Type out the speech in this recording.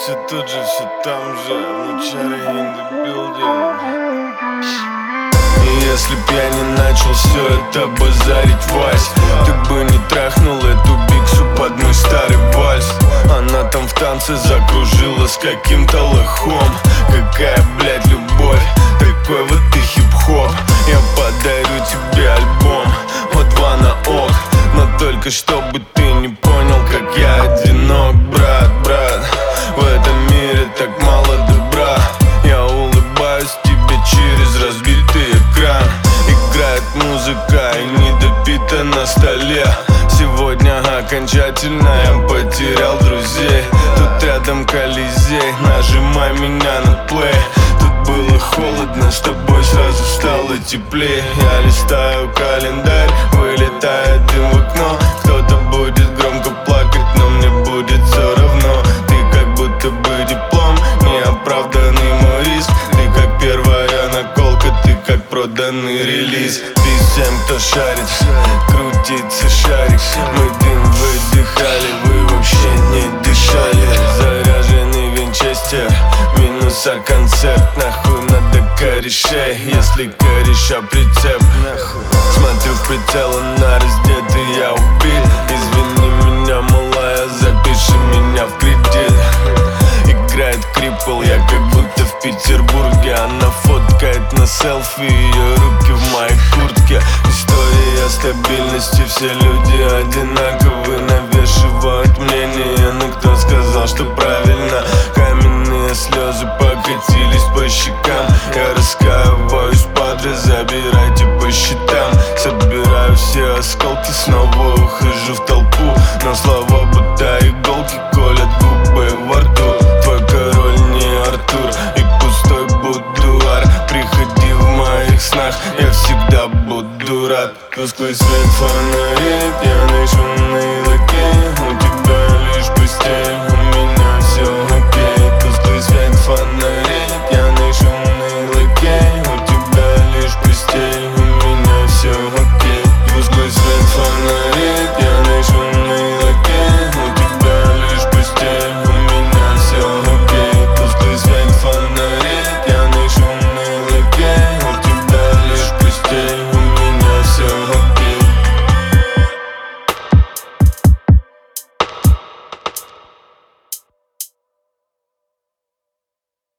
Все тут же, все там же, Мучара in the building. И если б я не начал все это базарить, Вась, ты бы не трахнул эту биксу под мой старый вальс. Она там в танце закружила с каким-то лохом. Какая, блядь, любовь, такой вот ты хип-хоп. Я подарю тебе альбом, вот два на ок. Но только чтобы ты не понял, как я одинок, брат, брат. В этом мире так мало добра. Я улыбаюсь тебе через разбитый экран. Играет музыка и недопито на столе. Сегодня окончательно я потерял друзей. Тут рядом Колизей, нажимай меня на плей. Тут было холодно, с тобой сразу стало теплее. Я листаю календарь, вылетает дым в окно. Кто-то будет громко плакать, но мне будет все равно. Ты как будто бы диплом, неоправданный мой риск. Ты как первая наколка, ты как проданный релиз. Ты всем, кто шарит, крутится шарик. Мы дым выдыхали, вы вообще не дышали. Заряженный винчестер, минуса концерт. Нахуй надо корешей, если кореша прицеп. Смотрю в прицел, на раздетый я убит. Извини меня, малая, запиши меня в кредит. Играет крипл, я как будто в Петербурге. Она фоткает на селфи, ее руки в моей куртке. История стабильности, все люди одинаковы. Навешивают мнение, но кто сказал, что правильно? Каменные слезы покатились по щекам. Я раскаиваюсь, падре, забирайте по счетам. Собираю все осколки, снова ухожу в толпу. Но слова будто иголки колят губы во рту. Твой король не Артур и пустой будуар. Приходи в моих снах, я всегда буду рад. Тусклый свет